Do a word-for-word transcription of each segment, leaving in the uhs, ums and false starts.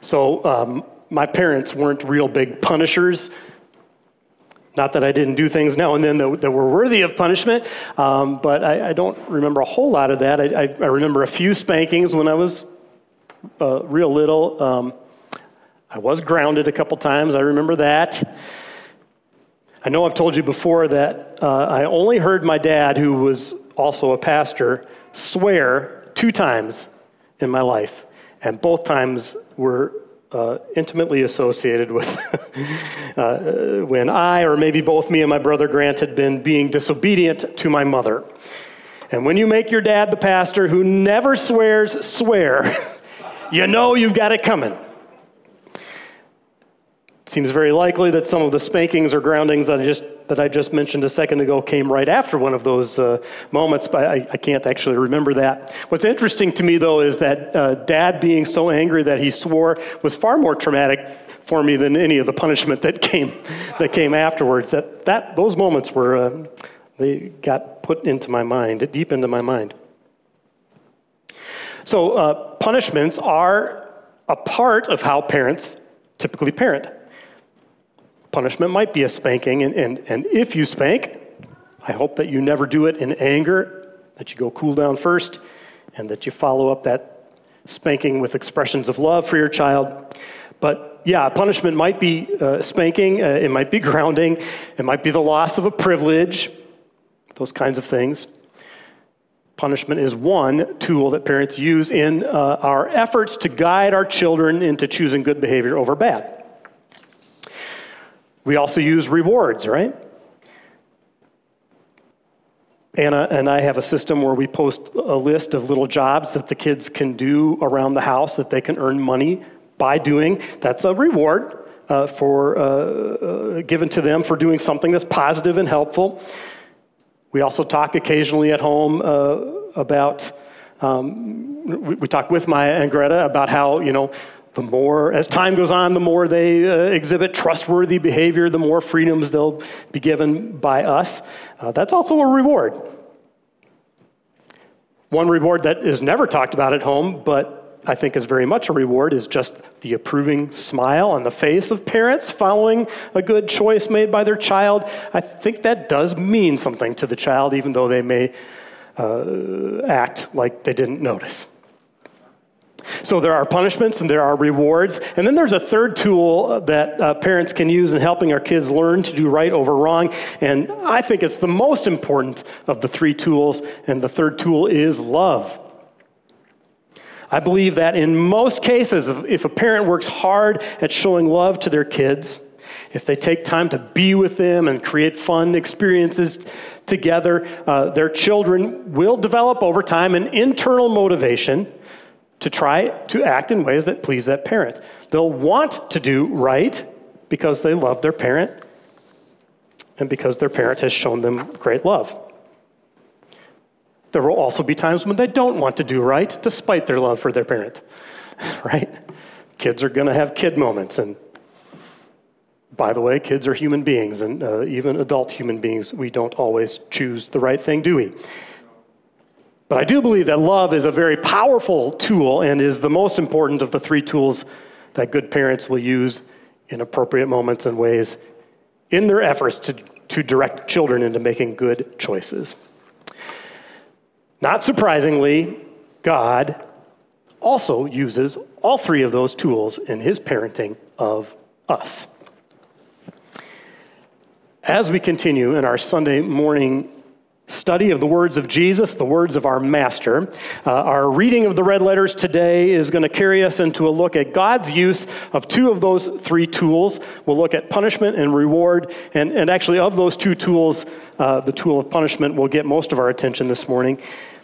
So um, my parents weren't real big punishers. Not that I didn't do things now and then that, that were worthy of punishment, um, but I, I don't remember a whole lot of that. I, I, I remember a few spankings when I was uh, real little. Um, I was grounded a couple times. I remember that. I know I've told you before that uh, I only heard my dad, who was also a pastor, swear two times in my life, and both times were uh, intimately associated with uh, when I, or maybe both me and my brother Grant, had been being disobedient to my mother. And when you make your dad the pastor who never swears, swear, you know you've got it coming. Seems very likely that some of the spankings or groundings that I just that I just mentioned a second ago came right after one of those uh, moments, but I, I can't actually remember that. What's interesting to me, though, is that uh, Dad being so angry that he swore was far more traumatic for me than any of the punishment that came that came afterwards. That that those moments were uh, they got put into my mind, deep into my mind. So uh, punishments are a part of how parents typically parent. Punishment might be a spanking, and, and, and if you spank, I hope that you never do it in anger, that you go cool down first, and that you follow up that spanking with expressions of love for your child. But yeah, punishment might be uh, spanking, uh, it might be grounding, it might be the loss of a privilege, those kinds of things. Punishment is one tool that parents use in uh, our efforts to guide our children into choosing good behavior over bad. We also use rewards, right? Anna and I have a system where we post a list of little jobs that the kids can do around the house that they can earn money by doing. That's a reward uh, for uh, uh, given to them for doing something that's positive and helpful. We also talk occasionally at home uh, about, um, we, we talk with Maya and Greta about how, you know, the more, as time goes on, the more they uh, exhibit trustworthy behavior, the more freedoms they'll be given by us. Uh, that's also a reward. One reward that is never talked about at home, but I think is very much a reward, is just the approving smile on the face of parents following a good choice made by their child. I think that does mean something to the child, even though they may uh, act like they didn't notice. So there are punishments and there are rewards. And then there's a third tool that uh, parents can use in helping our kids learn to do right over wrong. And I think it's the most important of the three tools. And the third tool is love. I believe that in most cases, if a parent works hard at showing love to their kids, if they take time to be with them and create fun experiences together, uh, their children will develop over time an internal motivation to try to act in ways that please that parent. They'll want to do right because they love their parent and because their parent has shown them great love. There will also be times when they don't want to do right despite their love for their parent, right? Kids are going to have kid moments. And by the way, kids are human beings, and uh, even adult human beings, we don't always choose the right thing, do we? But I do believe that love is a very powerful tool and is the most important of the three tools that good parents will use in appropriate moments and ways in their efforts to, to direct children into making good choices. Not surprisingly, God also uses all three of those tools in his parenting of us. As we continue in our Sunday morning study of the words of Jesus, the words of our Master, uh, our reading of the red letters today is going to carry us into a look at God's use of two of those three tools. We'll look at punishment and reward, and, and actually of those two tools, uh, the tool of punishment will get most of our attention this morning.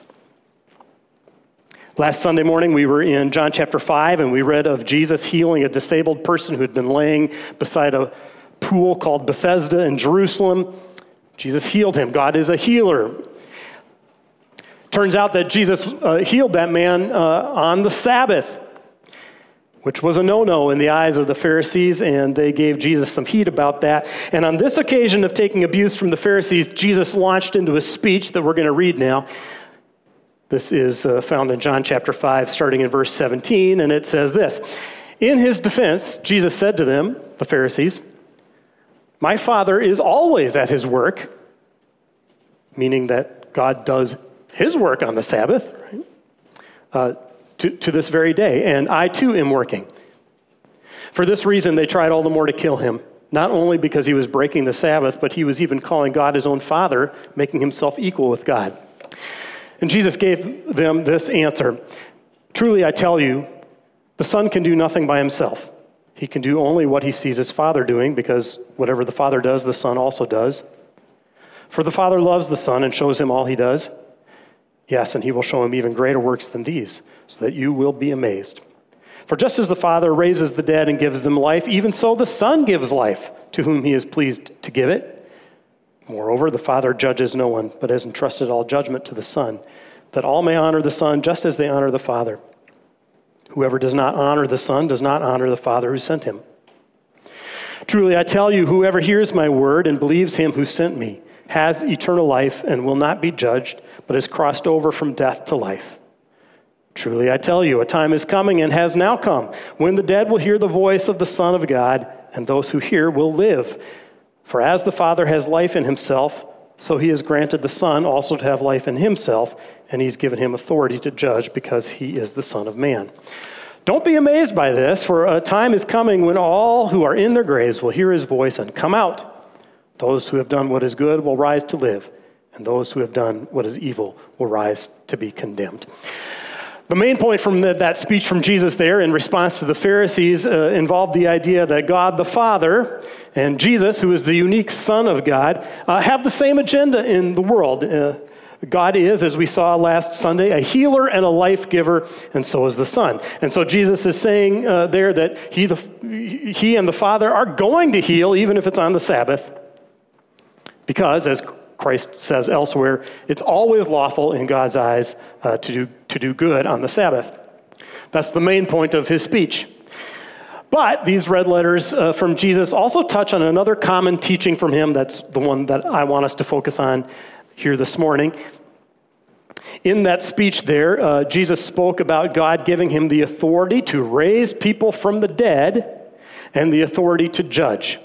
Last Sunday morning, we were in John chapter five, and we read of Jesus healing a disabled person who had been laying beside a pool called Bethesda in Jerusalem. Jesus healed him. God is a healer. Turns out that Jesus uh, healed that man uh, on the Sabbath, which was a no-no in the eyes of the Pharisees, and they gave Jesus some heat about that. And on this occasion of taking abuse from the Pharisees, Jesus launched into a speech that we're going to read now. This is uh, found in John chapter five, starting in verse seventeen, and it says this: In his defense, Jesus said to them, the Pharisees, "My Father is always at his work," meaning that God does his work on the Sabbath, right? uh, to, to this very day, and I too am working. For this reason, they tried all the more to kill him, not only because he was breaking the Sabbath, but he was even calling God his own Father, making himself equal with God. And Jesus gave them this answer: "Truly I tell you, the Son can do nothing by himself. He can do only what he sees his Father doing, because whatever the Father does, the Son also does. For the Father loves the Son and shows him all he does. Yes, and he will show him even greater works than these, so that you will be amazed. For just as the Father raises the dead and gives them life, even so the Son gives life to whom he is pleased to give it. Moreover, the Father judges no one, but has entrusted all judgment to the Son, that all may honor the Son just as they honor the Father. Whoever does not honor the Son does not honor the Father who sent him. Truly I tell you, whoever hears my word and believes him who sent me has eternal life and will not be judged, but has crossed over from death to life. Truly I tell you, a time is coming and has now come when the dead will hear the voice of the Son of God, and those who hear will live. For as the Father has life in himself, so he has granted the Son also to have life in himself, and he's given him authority to judge because he is the Son of Man. Don't be amazed by this, for a time is coming when all who are in their graves will hear his voice and come out. Those who have done what is good will rise to live, and those who have done what is evil will rise to be condemned." The main point from the, that speech from Jesus there in response to the Pharisees uh, involved the idea that God the Father and Jesus, who is the unique Son of God, uh, have the same agenda in the world. Uh, God is, as we saw last Sunday, a healer and a life giver, and so is the Son. And so Jesus is saying uh, there that he, the, he and the Father are going to heal, even if it's on the Sabbath, because, as Christ says elsewhere, it's always lawful in God's eyes uh, to do, to do good on the Sabbath. That's the main point of his speech. But these red letters uh, from Jesus also touch on another common teaching from him. That's the one that I want us to focus on here this morning. In that speech there, uh, Jesus spoke about God giving him the authority to raise people from the dead and the authority to judge.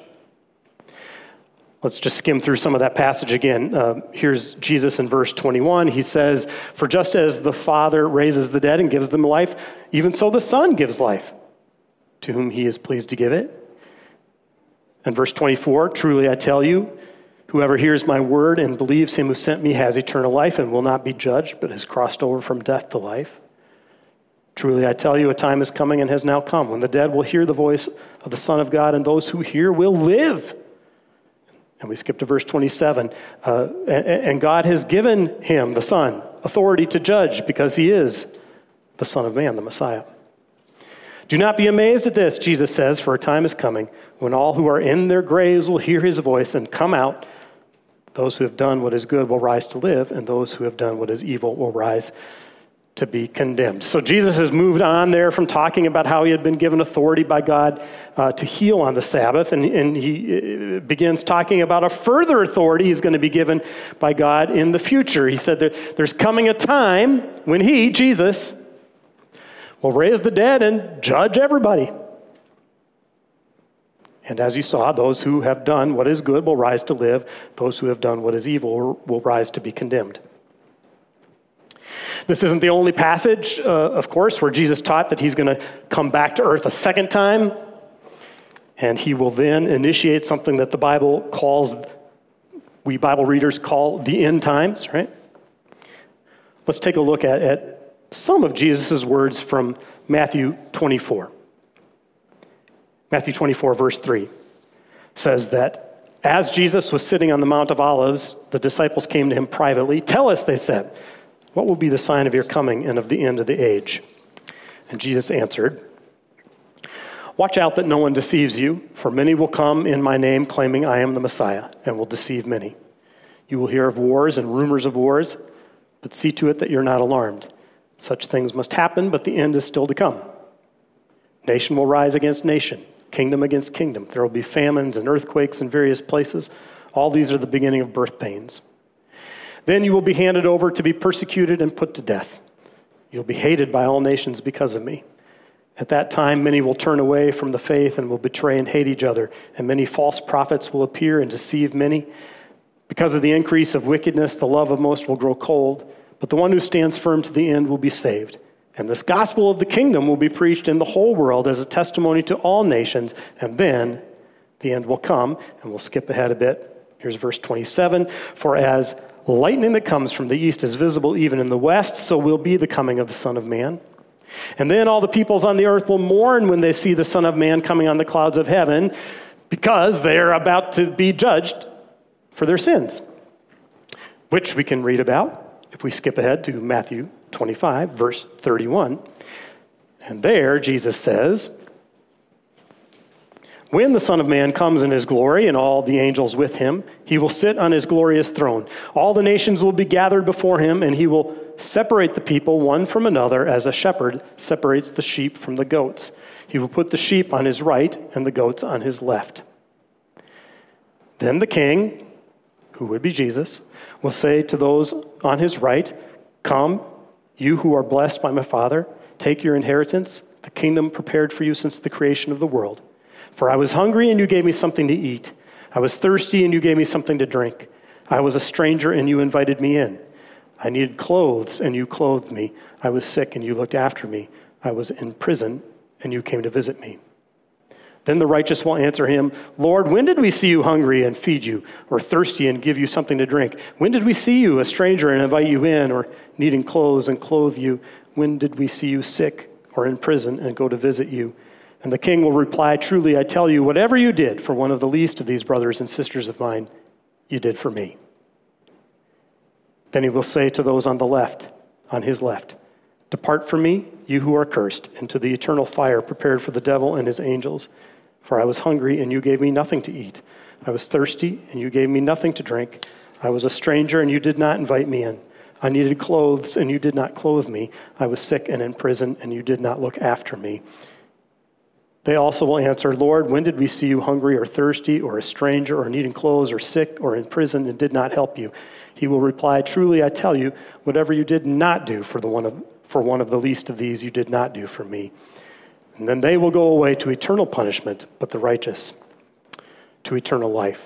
Let's just skim through some of that passage again. Uh, here's Jesus in verse twenty-one. He says, "For just as the Father raises the dead and gives them life, even so the Son gives life to whom he is pleased to give it." And verse twenty-four, "Truly I tell you, whoever hears my word and believes him who sent me has eternal life and will not be judged, but has crossed over from death to life. Truly I tell you, a time is coming and has now come when the dead will hear the voice of the Son of God, and those who hear will live." And we skip to verse twenty-seven. Uh, and, and God has given him, the Son, authority to judge because he is the Son of Man, the Messiah. "Do not be amazed at this," Jesus says, "for a time is coming when all who are in their graves will hear his voice and come out. Those who have done what is good will rise to live, and those who have done what is evil will rise to be condemned." So Jesus has moved on there from talking about how he had been given authority by God uh, to heal on the Sabbath, and, and he begins talking about a further authority he's going to be given by God in the future. He said that there's coming a time when he, Jesus, will raise the dead and judge everybody. And as you saw, those who have done what is good will rise to live. Those who have done what is evil will rise to be condemned. This isn't the only passage, uh, of course, where Jesus taught that he's going to come back to earth a second time, and he will then initiate something that the Bible calls, we Bible readers call the end times, right? Let's take a look at, at some of Jesus' words from Matthew twenty-four. Matthew twenty-four, verse three, says that as Jesus was sitting on the Mount of Olives, the disciples came to him privately. "Tell us," they said, "what will be the sign of your coming and of the end of the age?" And Jesus answered, "Watch out that no one deceives you, for many will come in my name claiming I am the Messiah, and will deceive many. You will hear of wars and rumors of wars, but see to it that you're not alarmed. Such things must happen, but the end is still to come. Nation will rise against nation, kingdom against kingdom. There will be famines and earthquakes in various places. All these are the beginning of birth pains. Then you will be handed over to be persecuted and put to death. You'll be hated by all nations because of me. At that time, many will turn away from the faith and will betray and hate each other, and many false prophets will appear and deceive many. Because of the increase of wickedness, the love of most will grow cold, but the one who stands firm to the end will be saved. And this gospel of the kingdom will be preached in the whole world as a testimony to all nations, and then the end will come. And we'll skip ahead a bit. Here's verse twenty-seven. For as lightning that comes from the east is visible even in the west, so will be the coming of the Son of Man. And then all the peoples on the earth will mourn when they see the Son of Man coming on the clouds of heaven, because they are about to be judged for their sins, which we can read about if we skip ahead to Matthew twenty-five, verse thirty-one. And there Jesus says, when the Son of Man comes in his glory and all the angels with him, he will sit on his glorious throne. All the nations will be gathered before him, and he will separate the people one from another as a shepherd separates the sheep from the goats. He will put the sheep on his right and the goats on his left. Then the king, who would be Jesus, will say to those on his right, come, you who are blessed by my Father, take your inheritance, the kingdom prepared for you since the creation of the world. For I was hungry, and you gave me something to eat. I was thirsty, and you gave me something to drink. I was a stranger, and you invited me in. I needed clothes, and you clothed me. I was sick, and you looked after me. I was in prison, and you came to visit me. Then the righteous will answer him, Lord, when did we see you hungry and feed you, or thirsty and give you something to drink? When did we see you a stranger and invite you in, or needing clothes and clothe you? When did we see you sick or in prison and go to visit you? And the king will reply, truly, I tell you, whatever you did for one of the least of these brothers and sisters of mine, you did for me. Then he will say to those on the left, on his left, depart from me, you who are cursed, into the eternal fire prepared for the devil and his angels. For I was hungry, and you gave me nothing to eat. I was thirsty, and you gave me nothing to drink. I was a stranger, and you did not invite me in. I needed clothes, and you did not clothe me. I was sick and in prison, and you did not look after me. They also will answer, Lord, when did we see you hungry or thirsty or a stranger or needing clothes or sick or in prison and did not help you? He will reply, truly, I tell you, whatever you did not do for the one of, for one of the least of these, you did not do for me. And then they will go away to eternal punishment, but the righteous to eternal life.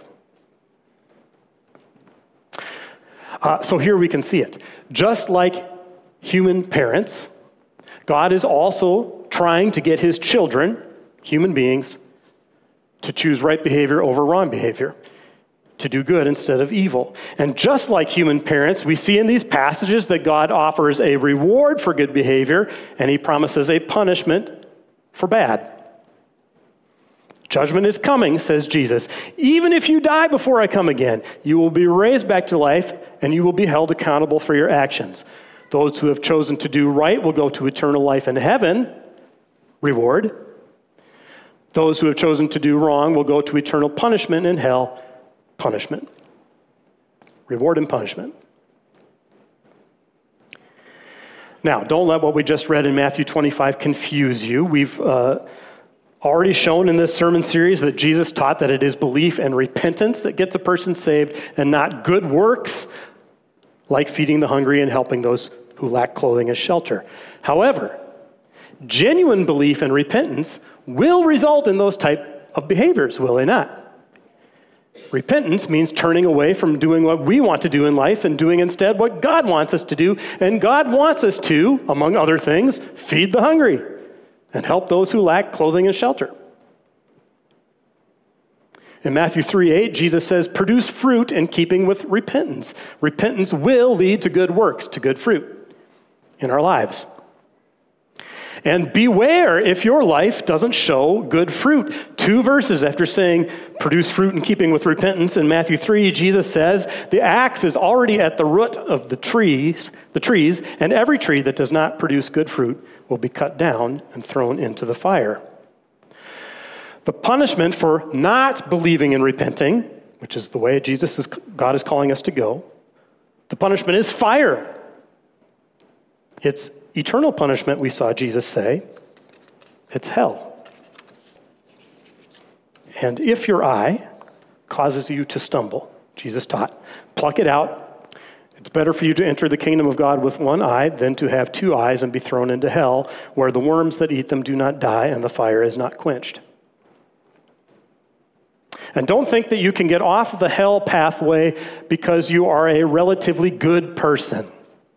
Uh, so here we can see it. Just like human parents, God is also trying to get his children, human beings, to choose right behavior over wrong behavior, to do good instead of evil. And just like human parents, we see in these passages that God offers a reward for good behavior, and he promises a punishment for bad. Judgment is coming, says Jesus. Even if you die before I come again, you will be raised back to life, and you will be held accountable for your actions. Those who have chosen to do right will go to eternal life in heaven, reward. Those who have chosen to do wrong will go to eternal punishment in hell, punishment. Reward and punishment. Now, don't let what we just read in Matthew twenty-five confuse you. We've uh, already shown in this sermon series that Jesus taught that it is belief and repentance that gets a person saved, and not good works like feeding the hungry and helping those who lack clothing and shelter. However, genuine belief and repentance will result in those type of behaviors, will they not? Repentance means turning away from doing what we want to do in life and doing instead what God wants us to do. And God wants us to, among other things, feed the hungry and help those who lack clothing and shelter. In Matthew three eight, Jesus says, produce fruit in keeping with repentance. Repentance will lead to good works, to good fruit in our lives. And beware if your life doesn't show good fruit. Two verses after saying, produce fruit in keeping with repentance, in Matthew three, Jesus says, the axe is already at the root of the trees, the trees, and every tree that does not produce good fruit will be cut down and thrown into the fire. The punishment for not believing and repenting, which is the way Jesus is, God is calling us to go, the punishment is fire. It's eternal punishment, we saw Jesus say. It's hell. And if your eye causes you to stumble, Jesus taught, pluck it out It's better for you to enter the kingdom of God with one eye than to have two eyes and be thrown into hell, where the worms that eat them do not die and the fire is not quenched. And don't think that you can get off of the hell pathway because you are a relatively good person.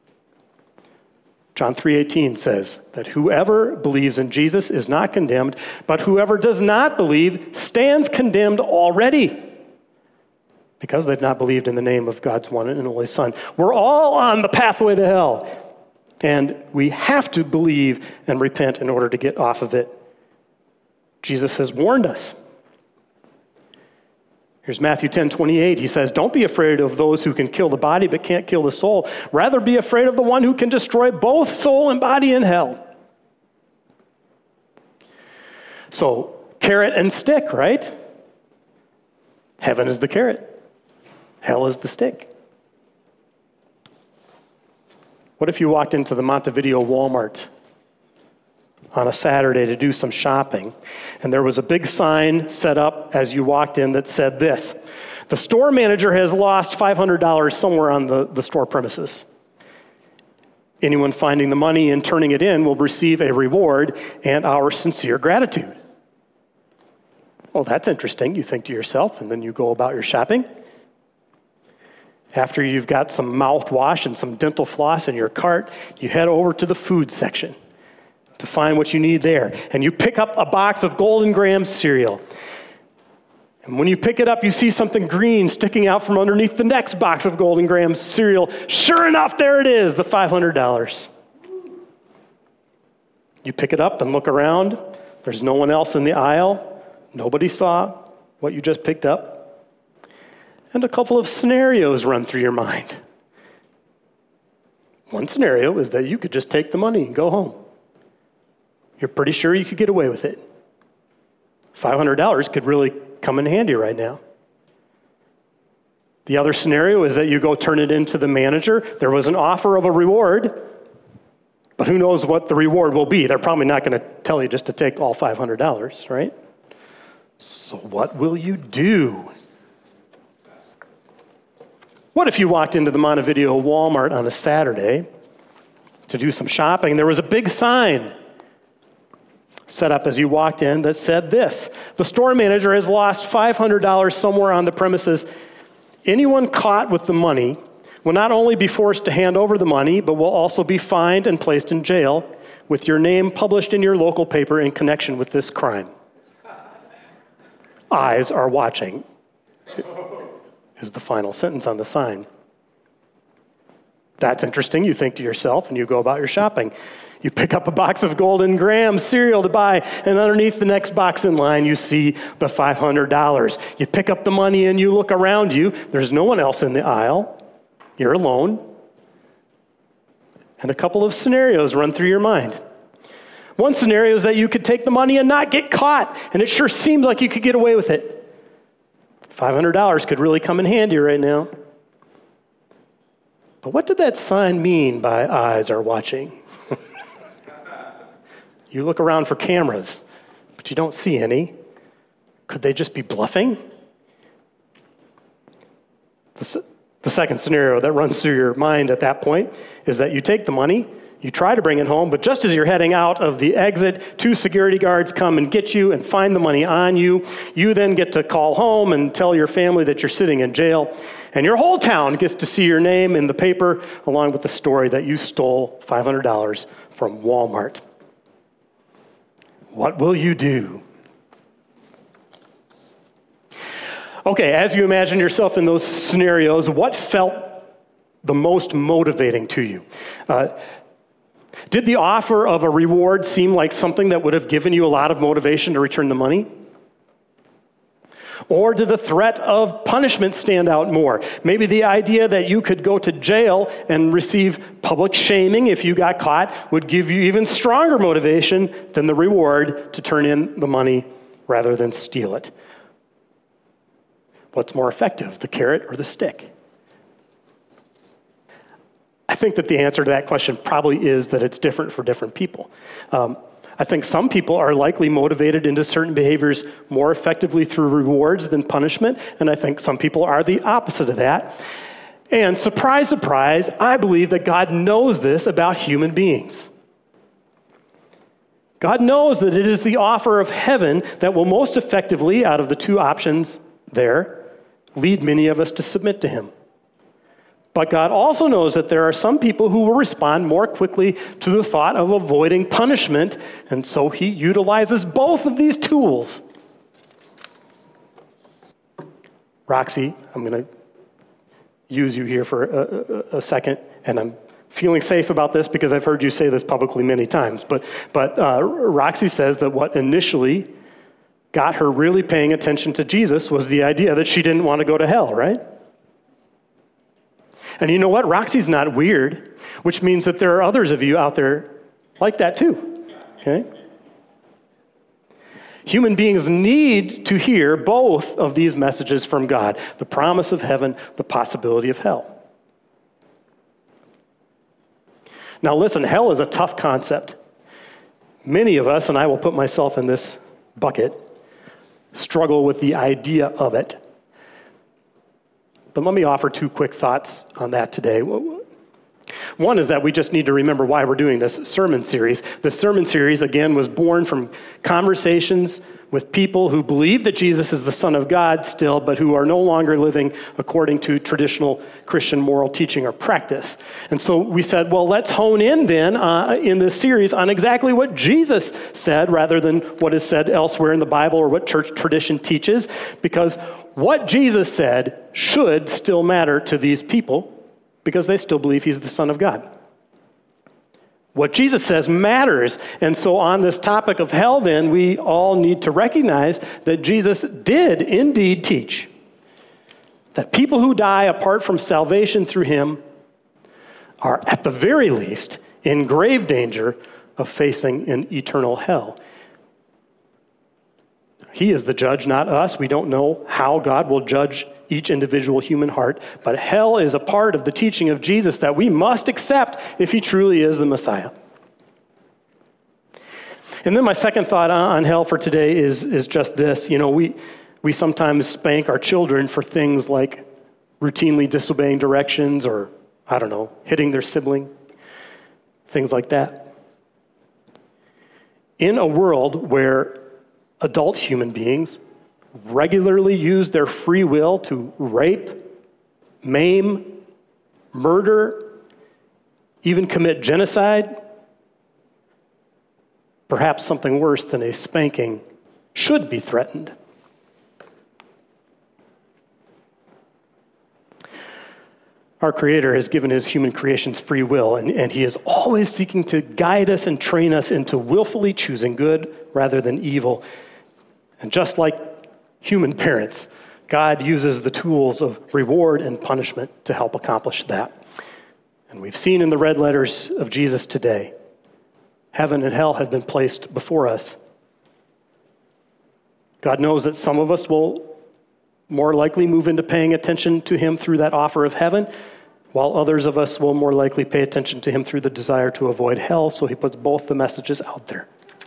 John three eighteen says that whoever believes in Jesus is not condemned, but whoever does not believe stands condemned already, because they've not believed in the name of God's one and only Son. We're all on the pathway to hell, and we have to believe and repent in order to get off of it. Jesus has warned us. Here's Matthew ten twenty-eight. He says, "Don't be afraid of those who can kill the body but can't kill the soul. Rather be afraid of the one who can destroy both soul and body in hell." So, carrot and stick, right? Heaven is the carrot. Hell is the stick. What if you walked into the Montevideo Walmart on a Saturday to do some shopping, and there was a big sign set up as you walked in that said this: "The store manager has lost five hundred dollars somewhere on the, the store premises. Anyone finding the money and turning it in will receive a reward and our sincere gratitude." Well, that's interesting, you think to yourself, and then you go about your shopping. After you've got some mouthwash and some dental floss in your cart, you head over to the food section to find what you need there. And you pick up a box of Golden Graham cereal. And when you pick it up, you see something green sticking out from underneath the next box of Golden Graham cereal. Sure enough, there it is, the five hundred dollars. You pick it up and look around. There's no one else in the aisle. Nobody saw what you just picked up. And a couple of scenarios run through your mind. One scenario is that you could just take the money and go home. You're pretty sure you could get away with it. five hundred dollars could really come in handy right now. The other scenario is that you go turn it into the manager. There was an offer of a reward, but who knows what the reward will be. They're probably not going to tell you just to take all five hundred dollars, right? So what will you do? What if you walked into the Montevideo Walmart on a Saturday to do some shopping? There was a big sign set up as you walked in that said this: "The store manager has lost five hundred dollars somewhere on the premises. Anyone caught with the money will not only be forced to hand over the money, but will also be fined and placed in jail with your name published in your local paper in connection with this crime. Eyes are watching," is the final sentence on the sign. That's interesting, you think to yourself, and you go about your shopping. You pick up a box of Golden Graham cereal to buy, and underneath the next box in line, you see the five hundred dollars. You pick up the money and you look around you. There's no one else in the aisle. You're alone. And a couple of scenarios run through your mind. One scenario is that you could take the money and not get caught, and it sure seems like you could get away with it. five hundred dollars could really come in handy right now. But what did that sign mean by eyes are watching? You look around for cameras, but you don't see any. Could they just be bluffing? The, the second scenario that runs through your mind at that point is that you take the money, you try to bring it home, but just as you're heading out of the exit, two security guards come and get you and find the money on you. You then get to call home and tell your family that you're sitting in jail, and your whole town gets to see your name in the paper along with the story that you stole five hundred dollars from Walmart. What will you do? Okay, as you imagine yourself in those scenarios, what felt the most motivating to you? Uh, did the offer of a reward seem like something that would have given you a lot of motivation to return the money? Or did the threat of punishment stand out more? Maybe the idea that you could go to jail and receive public shaming if you got caught would give you even stronger motivation than the reward to turn in the money rather than steal it. What's more effective, the carrot or the stick? I think that the answer to that question probably is that it's different for different people. Um, I think some people are likely motivated into certain behaviors more effectively through rewards than punishment, and I think some people are the opposite of that. And surprise, surprise, I believe that God knows this about human beings. God knows that it is the offer of heaven that will most effectively, out of the two options there, lead many of us to submit to him. But God also knows that there are some people who will respond more quickly to the thought of avoiding punishment, and so he utilizes both of these tools. Roxy, I'm going to use you here for a, a, a second, and I'm feeling safe about this because I've heard you say this publicly many times. But, but uh, Roxy says that what initially got her really paying attention to Jesus was the idea that she didn't want to go to hell, right? And you know what? Roxy's not weird, which means that there are others of you out there like that too, okay? Human beings need to hear both of these messages from God, the promise of heaven, the possibility of hell. Now listen, hell is a tough concept. Many of us, and I will put myself in this bucket, struggle with the idea of it. But let me offer two quick thoughts on that today. One is that we just need to remember why we're doing this sermon series. The sermon series, again, was born from conversations with people who believe that Jesus is the Son of God still, but who are no longer living according to traditional Christian moral teaching or practice. And so we said, well, let's hone in then uh, in this series on exactly what Jesus said rather than what is said elsewhere in the Bible or what church tradition teaches, because what Jesus said should still matter to these people because they still believe he's the Son of God. What Jesus says matters. And so on this topic of hell, then, we all need to recognize that Jesus did indeed teach that people who die apart from salvation through him are, at the very least, in grave danger of facing an eternal hell. He is the judge, not us. We don't know how God will judge each individual human heart, but hell is a part of the teaching of Jesus that we must accept if he truly is the Messiah. And then my second thought on hell for today is, is just this. You know, we, we sometimes spank our children for things like routinely disobeying directions or, I don't know, hitting their sibling, things like that. In a world where adult human beings regularly use their free will to rape, maim, murder, even commit genocide, perhaps something worse than a spanking should be threatened. Our Creator has given his human creations free will, and, and he is always seeking to guide us and train us into willfully choosing good rather than evil. And just like human parents, God uses the tools of reward and punishment to help accomplish that. And we've seen in the red letters of Jesus today, heaven and hell have been placed before us. God knows that some of us will more likely move into paying attention to him through that offer of heaven, while others of us will more likely pay attention to him through the desire to avoid hell, so he puts both the messages out there.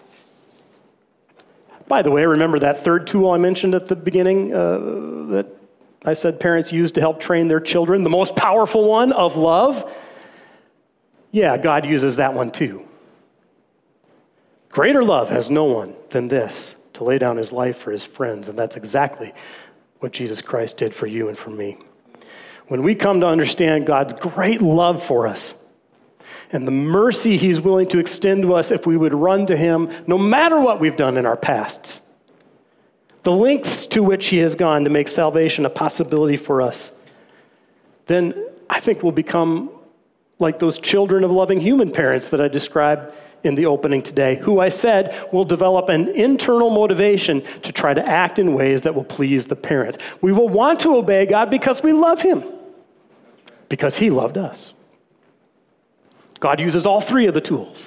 By the way, remember that third tool I mentioned at the beginning uh, that I said parents use to help train their children, the most powerful one of love? Yeah, God uses that one too. Greater love has no one than this, to lay down his life for his friends, and that's exactly what Jesus Christ did for you and for me. When we come to understand God's great love for us, and the mercy he's willing to extend to us if we would run to him, no matter what we've done in our pasts. The lengths to which he has gone to make salvation a possibility for us. Then I think we'll become like those children of loving human parents that I described in the opening today, who I said will develop an internal motivation to try to act in ways that will please the parent. We will want to obey God because we love him, because he loved us. God uses all three of the tools.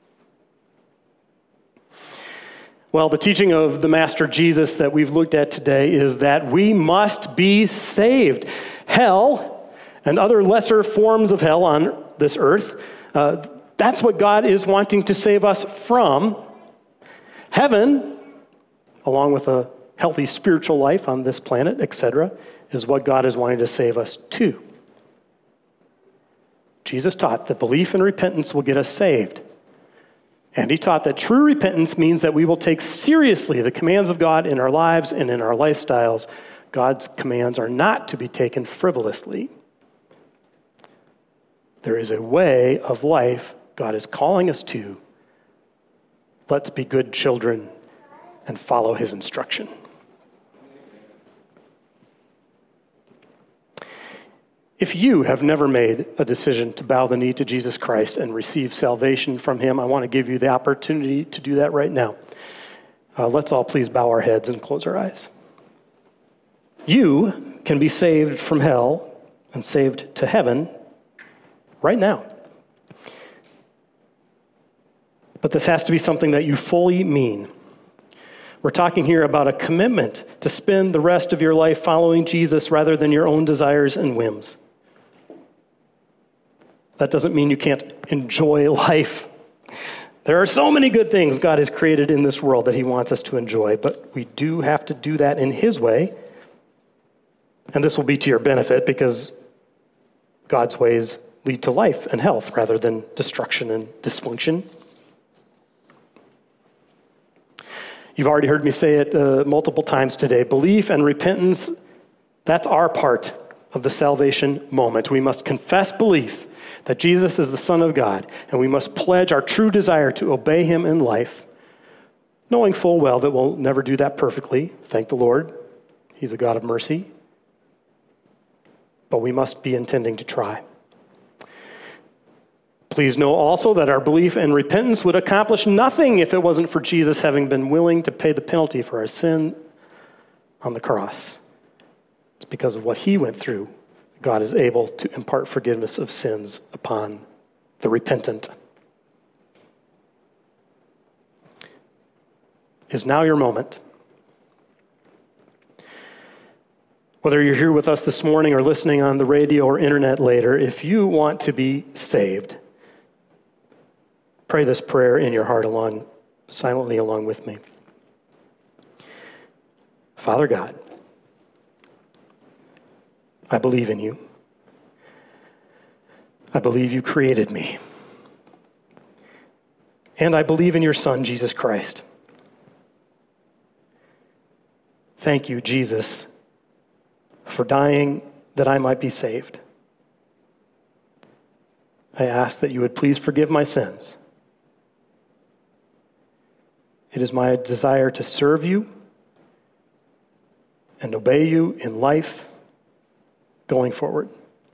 Well, the teaching of the Master Jesus that we've looked at today is that we must be saved. Hell and other lesser forms of hell on this earth, uh, that's what God is wanting to save us from. Heaven, along with a healthy spiritual life on this planet, et cetera, is what God is wanting to save us to. Jesus taught that belief and repentance will get us saved. And he taught that true repentance means that we will take seriously the commands of God in our lives and in our lifestyles. God's commands are not to be taken frivolously. There is a way of life God is calling us to. Let's be good children and follow his instruction. If you have never made a decision to bow the knee to Jesus Christ and receive salvation from him, I want to give you the opportunity to do that right now. Uh, let's all please bow our heads and close our eyes. You can be saved from hell and saved to heaven right now. But this has to be something that you fully mean. We're talking here about a commitment to spend the rest of your life following Jesus rather than your own desires and whims. That doesn't mean you can't enjoy life. There are so many good things God has created in this world that he wants us to enjoy, but we do have to do that in his way. And this will be to your benefit because God's ways lead to life and health rather than destruction and dysfunction. You've already heard me say it uh, multiple times today. Belief and repentance, that's our part of the salvation moment. We must confess belief that Jesus is the Son of God, and we must pledge our true desire to obey him in life, knowing full well that we'll never do that perfectly. Thank the Lord. He's a God of mercy. But we must be intending to try. Please know also that our belief and repentance would accomplish nothing if it wasn't for Jesus having been willing to pay the penalty for our sin on the cross. It's because of what he went through, God is able to impart forgiveness of sins upon the repentant. Is now your moment. Whether you're here with us this morning or listening on the radio or internet later, if you want to be saved, pray this prayer in your heart along, silently along with me. Father God, I believe in you. I believe you created me. And I believe in your Son, Jesus Christ. Thank you, Jesus, for dying that I might be saved. I ask that you would please forgive my sins. It is my desire to serve you and obey you in life going forward.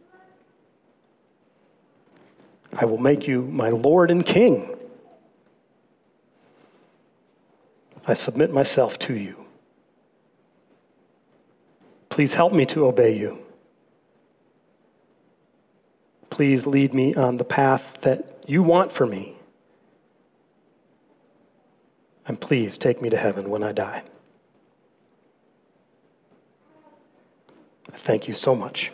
I will make you my Lord and King. I submit myself to you. Please help me to obey you. Please lead me on the path that you want for me. And please take me to heaven when I die. Thank you so much.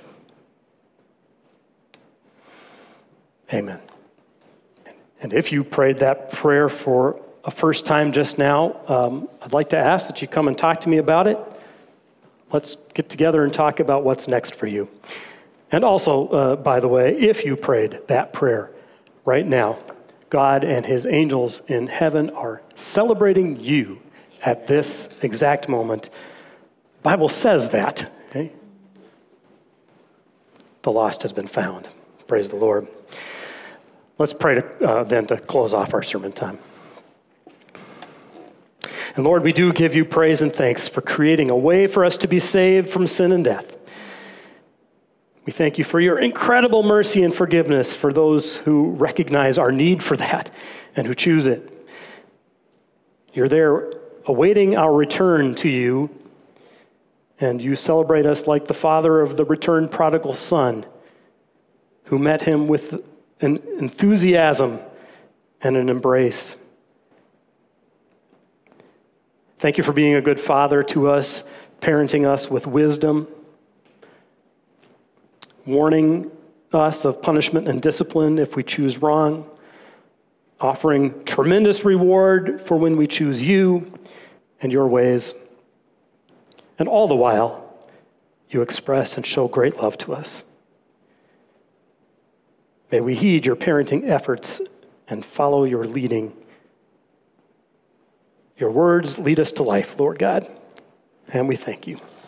Amen. And if you prayed that prayer for a first time just now, um, I'd like to ask that you come and talk to me about it. Let's get together and talk about what's next for you. And also, uh, by the way, if you prayed that prayer right now, God and his angels in heaven are celebrating you at this exact moment. The Bible says that. Okay? The lost has been found. Praise the Lord. Let's pray to, uh, then to close off our sermon time. And Lord, we do give you praise and thanks for creating a way for us to be saved from sin and death. We thank you for your incredible mercy and forgiveness for those who recognize our need for that and who choose it. You're there awaiting our return to you, and you celebrate us like the father of the returned prodigal son who met him with an enthusiasm and an embrace. Thank you for being a good father to us, parenting us with wisdom, warning us of punishment and discipline if we choose wrong, offering tremendous reward for when we choose you and your ways. And all the while, you express and show great love to us. May we heed your parenting efforts and follow your leading. Your words lead us to life, Lord God, and we thank you.